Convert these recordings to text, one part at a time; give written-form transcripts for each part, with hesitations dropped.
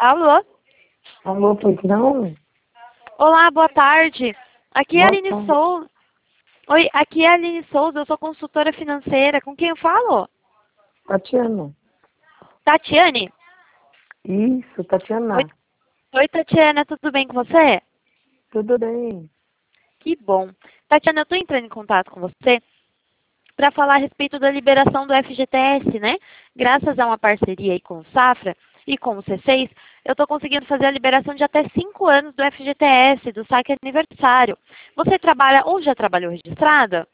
Alô? Alô, pois não? Olá, boa tarde. Aqui é a Boa Aline tarde. Souza. Oi, aqui é a Aline Souza, eu sou consultora financeira. Com quem eu falo? Tatiana. Tatiane? Isso, Oi, Tatiana. oi, Tatiana, tudo bem com você? Tudo bem? Que bom. Tatiana, eu estou entrando em contato com você para falar a respeito da liberação do FGTS, né? Graças a uma parceria aí com o Safra e com o C6, eu estou conseguindo fazer a liberação de até 5 anos do FGTS, do saque aniversário. Você trabalha ou já trabalhou registrada?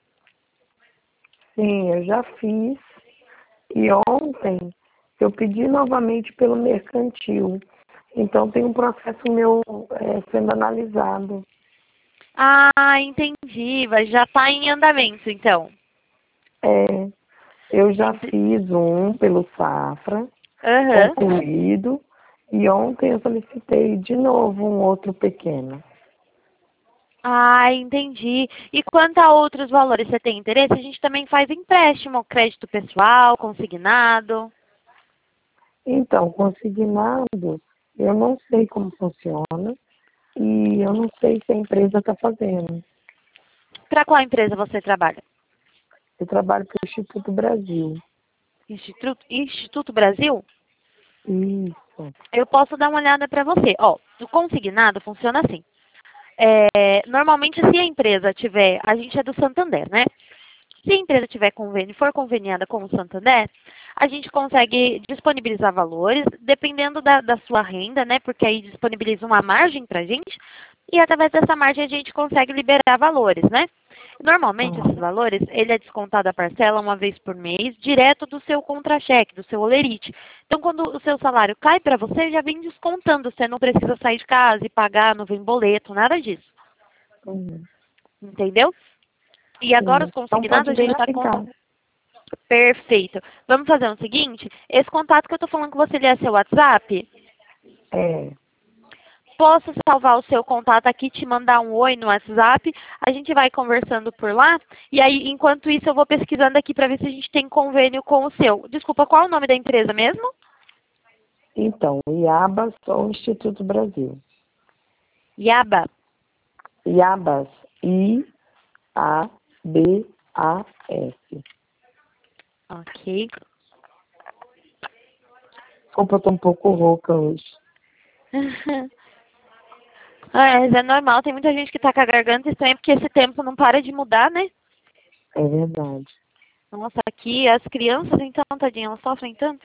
Sim, eu já fiz. E ontem eu pedi novamente pelo mercantil. Então tem um processo meu sendo analisado. Ah, entendi. Já está em andamento, então. É, eu já Ent- fiz um pelo Safra, Aham. concluído. E ontem eu solicitei de novo um outro pequeno. Ah, entendi. E quanto a outros valores, você tem interesse? A gente também faz empréstimo, crédito pessoal, consignado. Então, consignado, eu não sei como funciona. E eu não sei se a empresa está fazendo. Para qual empresa você trabalha? Eu trabalho para o Instituto Brasil. Instituto Brasil? Isso. Eu posso dar uma olhada para você. Ó, o consignado funciona assim. Normalmente, se a empresa tiver, a gente é do Santander, né? Se a empresa tiver convênio, for conveniada com o Santander, a gente consegue disponibilizar valores, dependendo da sua renda, né? Porque aí disponibiliza uma margem para a gente, e através dessa margem a gente consegue liberar valores, né? Normalmente, esses Ah, valores, ele é descontado a parcela uma vez por mês, direto do seu contra-cheque, do seu olerite. Então, quando o seu salário cai para você, já vem descontando. Você não precisa sair de casa e pagar, não vem boleto, nada disso. sim, Entendeu? E agora os sim. Então consignados pode a gente está verificar. Perfeito. Vamos fazer o seguinte, esse contato que eu estou falando com você, ele é seu WhatsApp? É, Posso salvar o seu contato aqui, te mandar um oi no WhatsApp, a gente vai conversando por lá, e aí, enquanto isso, eu vou pesquisando aqui para ver se a gente tem convênio com o seu. Desculpa, qual é o nome da empresa mesmo? então, IABAS ou Instituto Brasil. Yaba. IABAS, I-A-B-A-S. Ok. Desculpa, eu tô um pouco rouca hoje. Mas é normal, tem muita gente que tá com a garganta estranha, porque esse tempo não para de mudar, né? É verdade. Nossa, aqui as crianças, então, tadinha, elas sofrem tanto.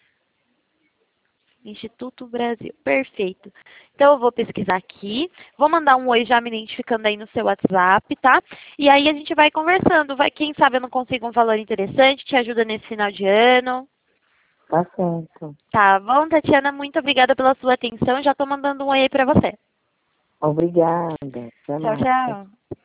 Instituto Brasil. Perfeito. Então, eu vou pesquisar aqui. Vou mandar um oi já me identificando aí no seu WhatsApp, tá? E aí a gente vai conversando. Quem sabe eu não consigo um valor interessante, te ajuda nesse final de ano. Tá certo. Tá bom, Tatiana? Muito obrigada pela sua atenção. Já tô mandando um oi aí pra você. Obrigada. Até Tchau, mais. tchau.